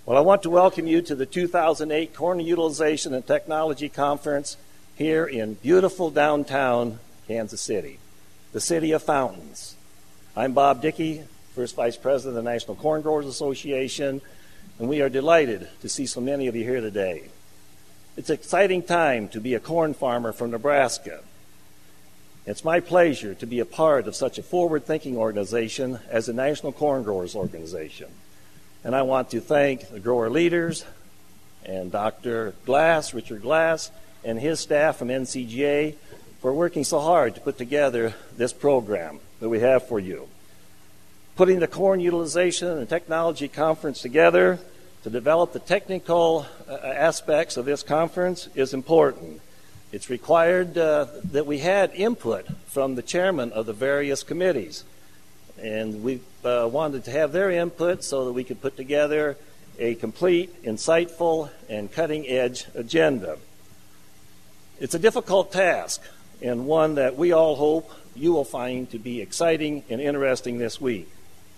Well, I want to welcome you to the 2008 Corn Utilization and Technology Conference here in beautiful downtown Kansas City, the city of fountains. I'm Bob Dickey, First Vice President of the National Corn Growers Association, and we are delighted to see so many of you here today. It's an exciting time to be a corn farmer from Nebraska. It's my pleasure to be a part of such a forward-thinking organization as the National Corn Growers Organization. And I want to thank the grower leaders and Dr. Glass, Richard Glass, and his staff from NCGA for working so hard to put together this program that we have for you. Putting the Corn Utilization and Technology Conference together to develop the technical aspects of this conference is important. It's required that we had input from the chairman of the various committees. And we wanted to have their input so that we could put together a complete, insightful, and cutting-edge agenda. It's a difficult task, and one that we all hope you will find to be exciting and interesting this week.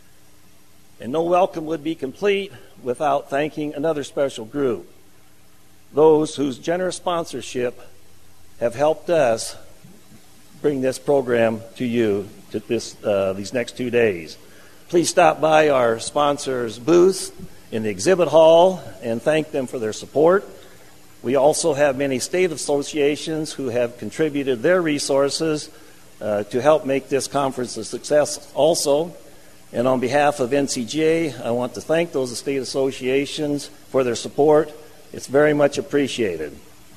And no welcome would be complete without thanking another special group, those whose generous sponsorship have helped us bring this program to you to these next 2 days. Please stop by our sponsors' booth in the exhibit hall and thank them for their support. We also have many state associations who have contributed their resources to help make this conference a success also. And on behalf of NCGA, I want to thank those state associations for their support. It's very much appreciated.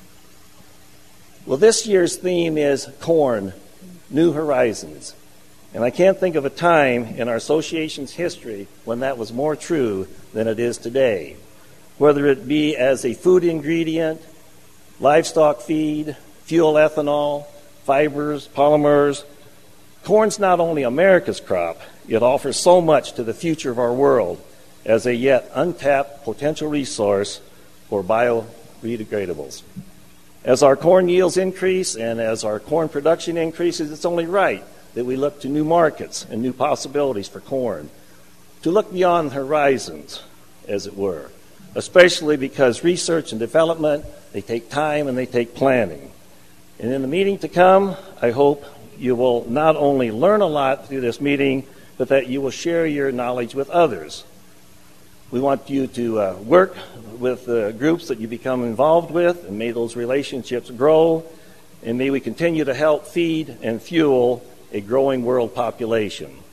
Well, this year's theme is Corn, New Horizons. And I can't think of a time in our association's history when that was more true than it is today. Whether it be as a food ingredient, livestock feed, fuel ethanol, fibers, polymers, corn's not only America's crop, it offers so much to the future of our world as a yet untapped potential resource for biodegradables. As our corn yields increase and as our corn production increases, it's only right that we look to new markets and new possibilities for corn, to look beyond horizons, as it were, especially because research and development, they take time and they take planning. And in the meeting to come, I hope you will not only learn a lot through this meeting, but that you will share your knowledge with others. We want you to work with the groups that you become involved with, and may those relationships grow, and may we continue to help feed and fuel a growing world population.